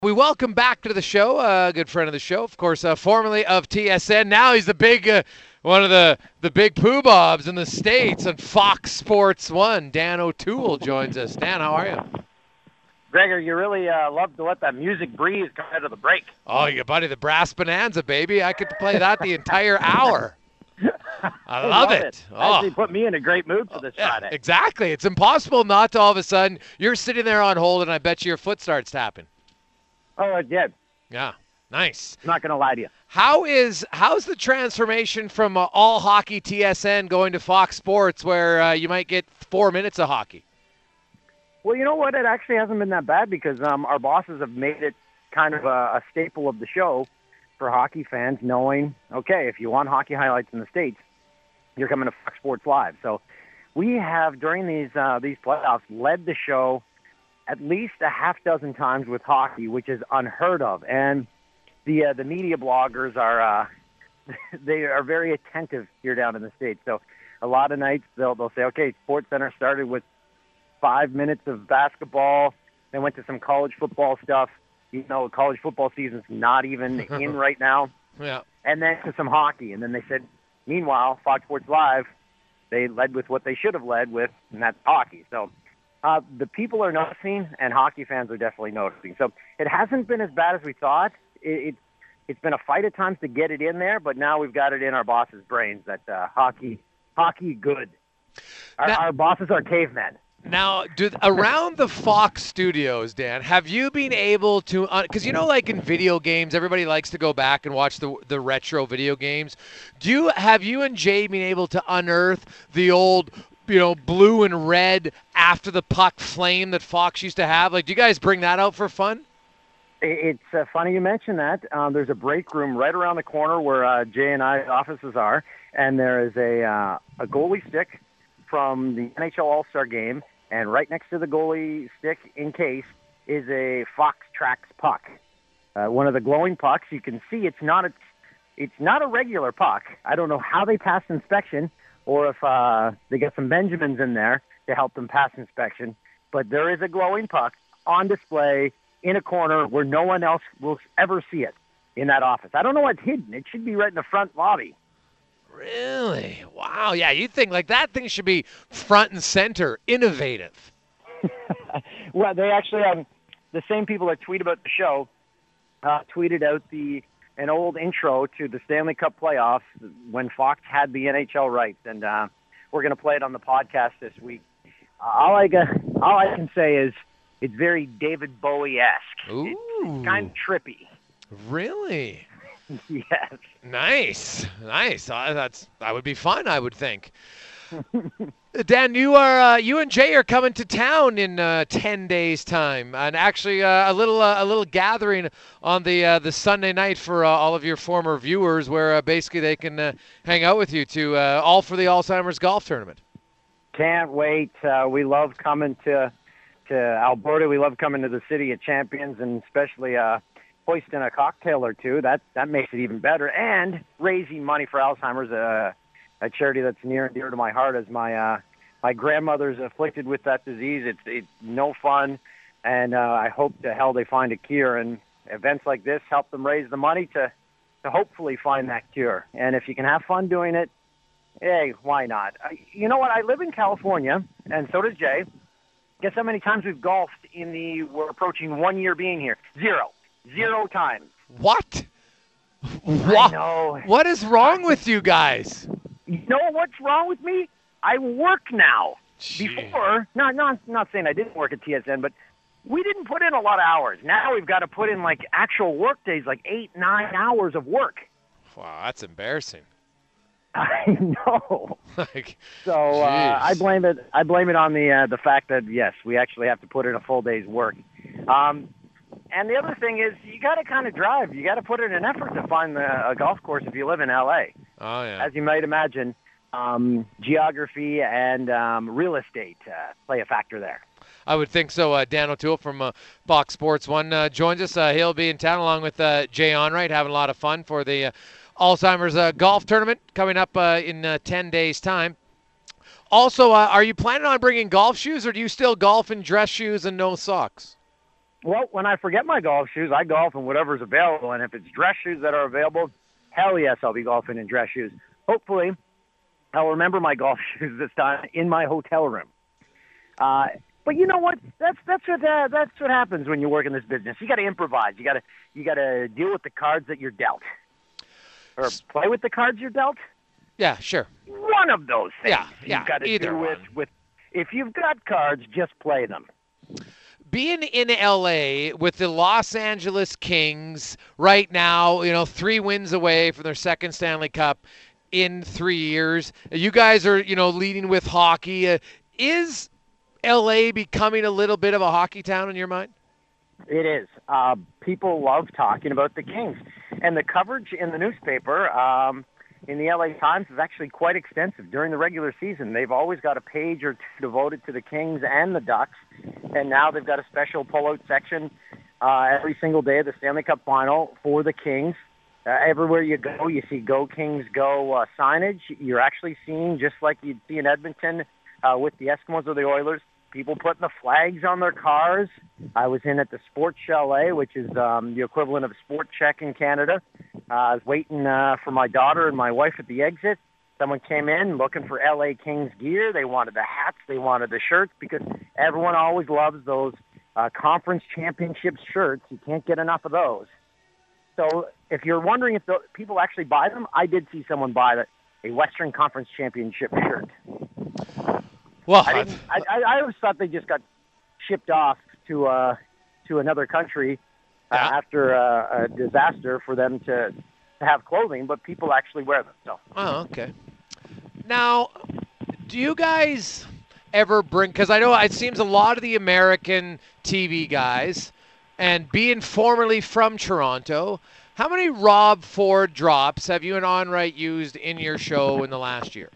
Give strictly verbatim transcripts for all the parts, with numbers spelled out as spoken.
We welcome back to the show a uh, good friend of the show, of course, uh, formerly of T S N. Now he's the big, uh, one of the, the big poobobs in the States on Fox Sports one. Dan O'Toole joins us. Dan, how are you? Gregor, you really uh, love to let that music breathe come out of the break. Oh, you buddy, the Brass Bonanza, baby. I could play that the entire hour. I love, love it. it. Oh. Actually put me in a great mood for this yeah, Friday. Exactly. It's impossible not to all of a sudden, you're sitting there on hold and I bet you your foot starts tapping. Oh, it did. Yeah, nice. I'm not going to lie to you. How is how's the transformation from uh, all hockey T S N going to Fox Sports, where uh, you might get four minutes of hockey? Well, you know what? It actually hasn't been that bad because um, our bosses have made it kind of a, a staple of the show for hockey fans, knowing, okay, if you want hockey highlights in the States, you're coming to Fox Sports Live. So we have, during these uh, these playoffs, led the show at least a half dozen times with hockey, which is unheard of. And the uh, the media bloggers are uh, they are very attentive here down in the States. So a lot of nights they'll they'll say, okay, Sports Center started with five minutes of basketball. They went to some college football stuff. You know, college football season's not even in right now. Yeah. And then to some hockey. And then they said, meanwhile, Fox Sports Live, they led with what they should have led with, and that's hockey. So Uh, the people are noticing, and hockey fans are definitely noticing. So it hasn't been as bad as we thought. It, it, it's been a fight at times to get it in there, but now we've got it in our bosses' brains that uh, hockey, hockey good. Our, now, our bosses are cavemen. Now, do, around the Fox studios, Dan, have you been able to, because uh, you know, like in video games, everybody likes to go back and watch the the retro video games. Do you have you and Jay been able to unearth the old, you know, blue and red after the puck flame that Fox used to have? Like, do you guys bring that out for fun? It's uh, funny you mention that. Um, there's a break room right around the corner where uh, Jay and I's offices are, and there is a uh, a goalie stick from the N H L All-Star game, and right next to the goalie stick, in case, is a Fox Tracks puck. Uh, one of the glowing pucks. You can see it's not a, it's not a regular puck. I don't know how they passed inspection, or if uh, they get some Benjamins in there to help them pass inspection. But there is a glowing puck on display in a corner where no one else will ever see it in that office. I don't know what's hidden. It should be right in the front lobby. Really? Wow. Yeah, you'd think like that thing should be front and center, innovative. Well, they actually, um, the same people that tweet about the show uh, tweeted out the an old intro to the Stanley Cup playoffs when Fox had the N H L rights, and uh, we're going to play it on the podcast this week. Uh, all I got, all I can say is it's very David Bowie-esque. Ooh. It's, it's kind of trippy. Really? Yes. Nice, nice. Uh, that's that would be fun, I would think. Dan, you are uh, you and Jay are coming to town in uh, ten days' time, and actually uh, a little uh, a little gathering on the uh, the Sunday night for uh, all of your former viewers, where uh, basically they can uh, hang out with you to uh, all for the Alzheimer's golf tournament. Can't wait. Uh, we love coming to to Alberta. We love coming to the City of Champions, and especially uh, hoisting a cocktail or two. That that makes it even better. And raising money for Alzheimer's, uh, a charity that's near and dear to my heart, as my uh, my grandmother's afflicted with that disease. It's it's no fun, and uh, I hope to hell they find a cure. And events like this help them raise the money to to hopefully find that cure. And if you can have fun doing it, hey, why not? I, you know what? I live in California, and so does Jay. Guess how many times we've golfed in the, we're approaching one year being here? Zero. Zero times. What? I know. What is wrong with you guys? You know what's wrong with me? I work now. Gee. Before, not, not, not saying I didn't work at T S N, but we didn't put in a lot of hours. Now we've got to put in like actual work days, like eight, nine hours of work. Wow, that's embarrassing. I know. Like, so uh, I jeez. blame it. I blame it on the uh, the fact that yes, we actually have to put in a full day's work. Um, and the other thing is, you got to kind of drive. You got to put in an effort to find the, a golf course if you live in L A. Oh yeah. As you might imagine, um, geography and um, real estate uh, play a factor there. I would think so. Uh, Dan O'Toole from uh, Fox Sports one uh, joins us. Uh, he'll be in town along with uh, Jay Onright, having a lot of fun for the uh, Alzheimer's uh, golf tournament coming up uh, in uh, ten days' time. Also, uh, are you planning on bringing golf shoes, or do you still golf in dress shoes and no socks? Well, when I forget my golf shoes, I golf in whatever's available. And if it's dress shoes that are available, hell yes, I'll be golfing in dress shoes. Hopefully, I'll remember my golf shoes this time in my hotel room. Uh, but you know what? That's that's what uh, that's what happens when you work in this business. You got to improvise. You got to you got to deal with the cards that you're dealt, or play with the cards you're dealt. Yeah, sure. One of those things. Yeah, yeah. You've got to either do one. with with. If you've got cards, just play them. Being in L A with the Los Angeles Kings right now, you know, three wins away from their second Stanley Cup in three years. You guys are, you know, leading with hockey. Uh, is L A becoming a little bit of a hockey town in your mind? It is. Uh, people love talking about the Kings. And the coverage in the newspaper, um, in the L A Times, is actually quite extensive. During the regular season, they've always got a page or two devoted to the Kings and the Ducks. And now they've got a special pull-out section uh, every single day of the Stanley Cup Final for the Kings. Uh, everywhere you go, you see Go Kings Go uh, signage. You're actually seeing, just like you'd see in Edmonton uh, with the Eskimos or the Oilers, people putting the flags on their cars. I was in at the Sports Chalet, which is um, the equivalent of Sport Check in Canada. Uh, I was waiting uh, for my daughter and my wife at the exit. Someone came in looking for L A Kings gear. They wanted the hats. They wanted the shirts because everyone always loves those uh, conference championship shirts. You can't get enough of those. So if you're wondering if the, people actually buy them, I did see someone buy the, a Western Conference championship shirt. Well, I, didn't, I, I, I always thought they just got shipped off to uh, to another country uh, Yeah. after uh, a disaster for them to, to have clothing, but people actually wear them. So. Oh, okay. Now, do you guys ever bring, because I know it seems a lot of the American T V guys, and being formerly from Toronto, how many Rob Ford drops have you and Onright used in your show in the last year?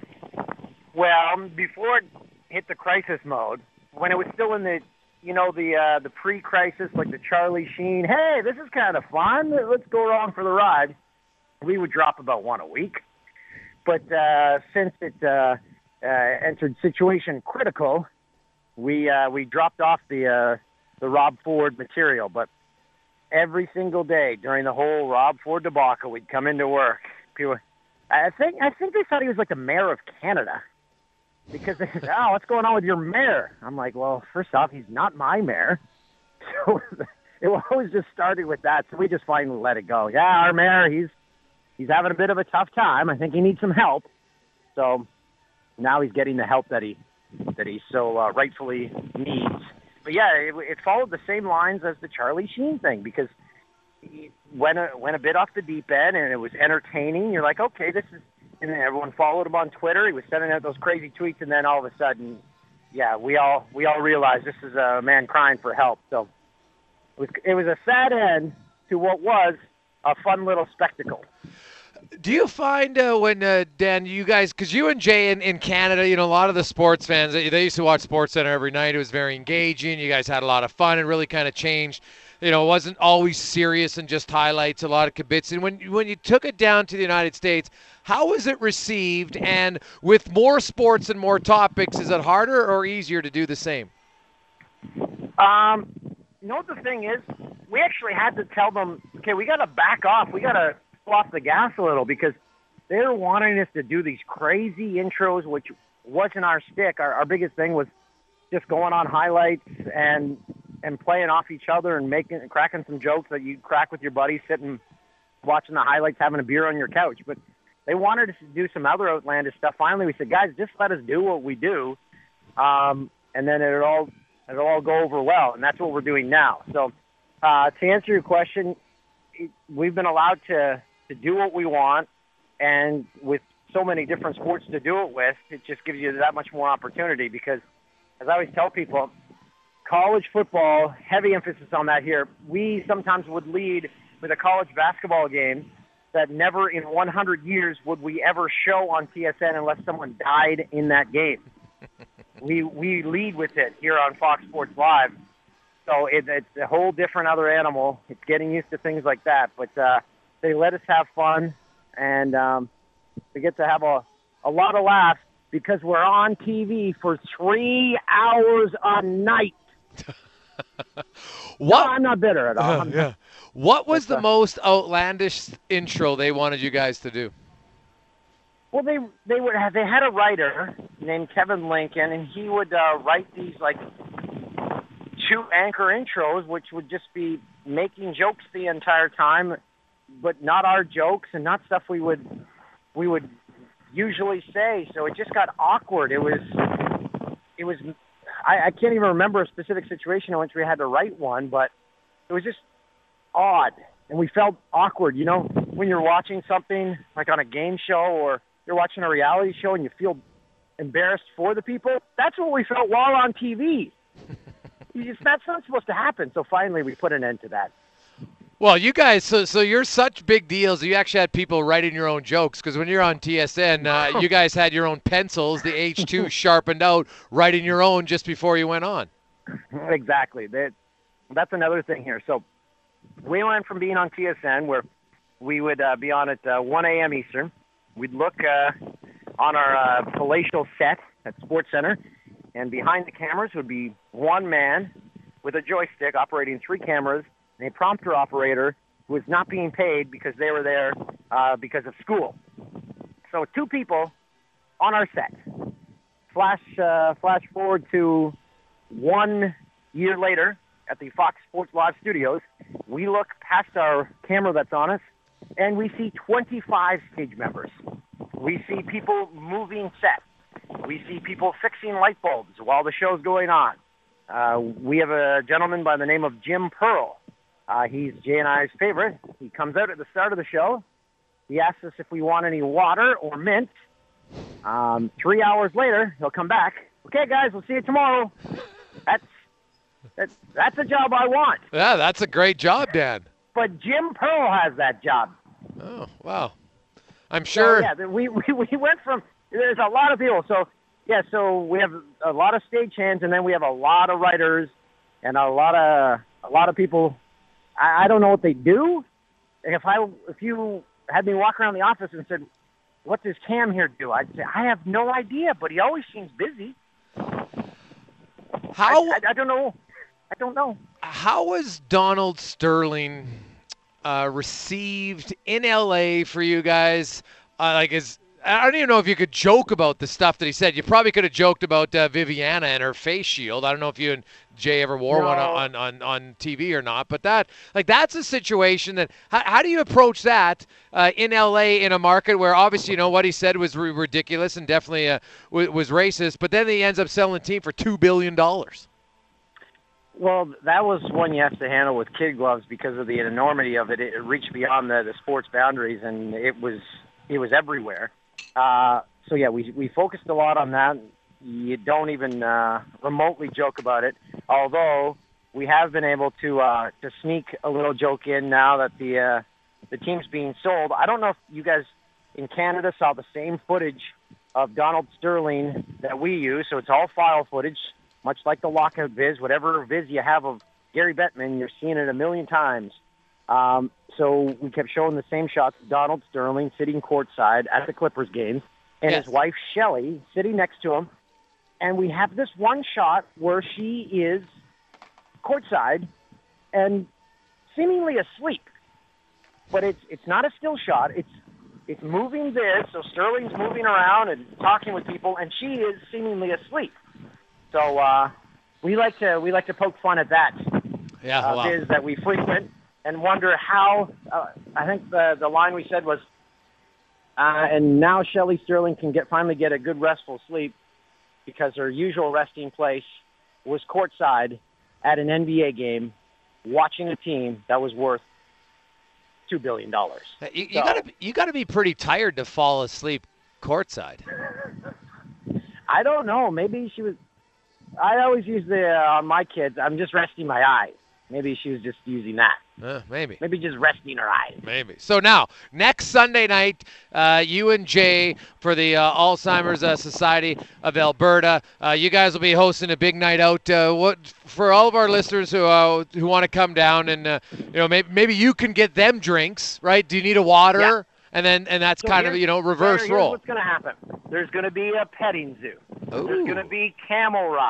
Well, before it hit the crisis mode, when it was still in the, you know, the uh, the pre-crisis, like the Charlie Sheen, hey, this is kind of fun, let's go along for the ride, we would drop about one a week. But uh, since it uh, uh, entered situation critical, we uh, we dropped off the uh, the Rob Ford material. But every single day during the whole Rob Ford debacle, we'd come into work. People, I think I think they thought he was like the mayor of Canada. Because they said, oh, what's going on with your mayor? I'm like, well, first off, he's not my mayor. So it always just started with that. So we just finally let it go. Yeah, our mayor, he's he's having a bit of a tough time. I think he needs some help. So now he's getting the help that he that he so uh, rightfully needs. But yeah, it, it followed the same lines as the Charlie Sheen thing because he went a, went a bit off the deep end and it was entertaining. You're like, okay, this is. And then everyone followed him on Twitter. He was sending out those crazy tweets, and then all of a sudden, yeah, we all we all realized this is a man crying for help. So it was it was a sad end to what was a fun little spectacle. Do you find uh, when, uh, Dan, you guys, because you and Jay in, in Canada, you know, a lot of the sports fans, they, they used to watch SportsCenter every night. It was very engaging. You guys had a lot of fun. It really kind of changed. You know, it wasn't always serious and just highlights, a lot of kibitz. And when, when you took it down to the United States, how was it received? And with more sports and more topics, is it harder or easier to do the same? Um, you know what the thing is? We actually had to tell them, okay, we got to back off. We got to pull off the gas a little because they were wanting us to do these crazy intros, which wasn't our stick. Our, our biggest thing was just going on highlights and and playing off each other and making cracking some jokes that you crack with your buddies sitting watching the highlights, having a beer on your couch. But they wanted us to do some other outlandish stuff. Finally, we said, guys, just let us do what we do, um, and then it'll all it'll all go over well. And that's what we're doing now. So uh, to answer your question, it, we've been allowed to to do what we want, and with so many different sports to do it with, it just gives you that much more opportunity because, as I always tell people, college football, heavy emphasis on that here. We sometimes would lead with a college basketball game that never in one hundred years would we ever show on T S N unless someone died in that game. we we lead with it here on Fox Sports Live. So it, it's a whole different other animal. It's getting used to things like that. But uh, they let us have fun, and um, we get to have a, a lot of laughs because we're on T V for three hours a night. No, What? I'm not bitter at all. Uh, I'm not, yeah. What was but, the uh, most outlandish intro they wanted you guys to do? well, they they would have they had a writer named Kevin Lincoln, and he would uh, write these like two anchor intros, which would just be making jokes the entire time, but not our jokes and not stuff we would we would usually say. So it just got awkward. It was it was I, I can't even remember a specific situation in which we had to write one, but it was just odd, and we felt awkward. You know, when you're watching something like on a game show or you're watching a reality show and you feel embarrassed for the people. That's what we felt while on T V. It's, that's not supposed to happen. So finally, we put an end to that. Well, you guys, so so you're such big deals. You actually had people writing your own jokes because when you're on T S N, uh, you guys had your own pencils, the H two sharpened out, writing your own just before you went on. Exactly. That that's another thing here. So we went from being on T S N, where we would uh, be on at uh, one a.m. Eastern. We'd look uh, on our uh, palatial set at SportsCenter, and behind the cameras would be one man with a joystick operating three cameras and a prompter operator who was not being paid because they were there uh, because of school. So two people on our set. Flash, uh, flash forward to one year later at the Fox Sports Live studios. We look past our camera that's on us, and we see twenty-five stage members. We see people moving set. We see people fixing light bulbs while the show's going on. Uh, we have a gentleman by the name of Jim Pearl. Uh, he's Jay and I's favorite. He comes out at the start of the show. He asks us if we want any water or mint. Um, three hours later, he'll come back. Okay, guys, we'll see you tomorrow. That's that's that's a job I want. Yeah, that's a great job, Dan. But Jim Pearl has that job. Oh, wow. I'm sure. So, yeah, we, we we went from, there's a lot of people. So, yeah, so we have a lot of stagehands, and then we have a lot of writers and a lot of a lot of people. I, I don't know what they do. If I if you had me walk around the office and said, "What does Cam here do?" I'd say, "I have no idea, but he always seems busy." How I, I, I don't know. I don't know. How was Donald Sterling uh, received in L A for you guys? Uh, like, is I don't even know if you could joke about the stuff that he said. You probably could have joked about uh, Viviana and her face shield. I don't know if you and Jay ever wore No. one on, on, on T V or not, but that like that's a situation that how, how do you approach that uh, in L A in a market where obviously you know what he said was r- ridiculous and definitely uh, w- was racist, but then he ends up selling the team for two billion dollars. Well, that was one you have to handle with kid gloves because of the enormity of it. It reached beyond the, the sports boundaries, and it was it was everywhere. Uh, so yeah, we we focused a lot on that. You don't even uh, remotely joke about it. Although we have been able to uh, to sneak a little joke in now that the uh, the team's being sold. I don't know if you guys in Canada saw the same footage of Donald Sterling that we use. So it's all file footage, much like the lockout viz. Whatever viz you have of Gary Bettman, you're seeing it a million times. Um, so we kept showing the same shots of Donald Sterling sitting courtside at the Clippers games and Yes. his wife, Shelley, sitting next to him. And we have this one shot where she is courtside and seemingly asleep. But it's it's not a still shot. It's it's moving this, so Sterling's moving around and talking with people, and she is seemingly asleep. So uh, we like to we like to poke fun at that Yeah, uh, wow. viz that we frequent and wonder how. Uh, I think the the line we said was, uh, and now Shelley Sterling can get finally get a good restful sleep because her usual resting place was courtside at an N B A game, watching a team that was worth two billion dollars. You, you So- gotta be- you gotta be pretty tired to fall asleep courtside. I don't know. Maybe she was. I always use the uh, on my kids. I'm just resting my eyes. Maybe she was just using that. Uh, maybe. Maybe just resting her eyes. Maybe. So now, next Sunday night, uh, you and Jay for the uh, Alzheimer's uh, Society of Alberta, uh, you guys will be hosting a big night out. Uh, what for all of our listeners who uh, who want to come down and uh, you know maybe maybe you can get them drinks, right? Do you need a water? Yeah. And then and that's So kind of here's- you know reverse here's role. What's going to happen? There's going to be a petting zoo. Ooh. There's going to be camel rides.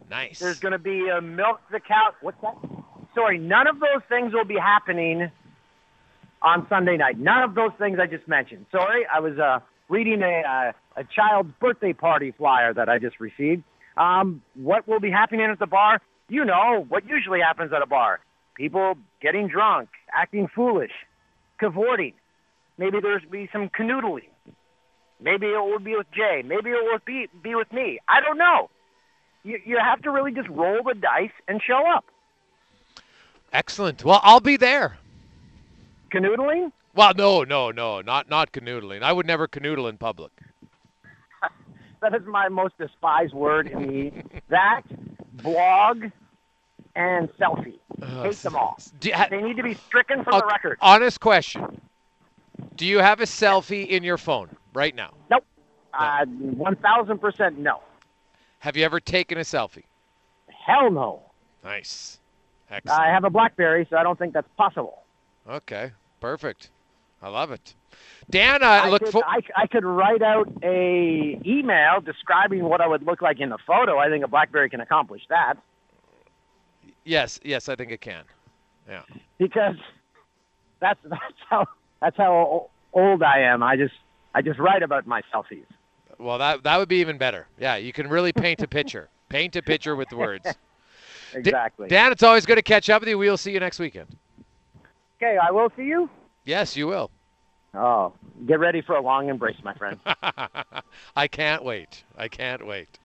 Nice. There's going to be a milk the cow. What's that? Sorry, none of those things will be happening on Sunday night. None of those things I just mentioned. Sorry, I was uh, reading a uh, a child's birthday party flyer that I just received. Um, what will be happening at the bar? You know what usually happens at a bar. People getting drunk, acting foolish, cavorting. Maybe there's be some canoodling. Maybe it will be with Jay. Maybe it will be, be with me. I don't know. You, you have to really just roll the dice and show up. Excellent. Well, I'll be there. Canoodling? Well, no, no, no, not not canoodling. I would never canoodle in public. That is my most despised word in the that, blog, and selfie. Hate them all. Do you ha- They need to be stricken from uh, the record. Honest question. Do you have a selfie in your phone right now? Nope. Uh, one thousand percent no. Have you ever taken a selfie? Hell no. Nice. Excellent. I have a BlackBerry, so I don't think that's possible. Okay. Perfect. I love it. Dan, uh, I look could, for. I, I could write out a email describing what I would look like in the photo. I think a BlackBerry can accomplish that. Yes, yes, I think it can. Yeah. Because that's that's how that's how old I am. I just I just write about my selfies. Well, that that would be even better. Yeah, you can really paint a picture. Paint a picture with words. Exactly. Dan, it's always good to catch up with you. We'll see you next weekend. Okay, I will see you. Yes, you will. Oh, get ready for a long embrace, my friend. I can't wait. I can't wait.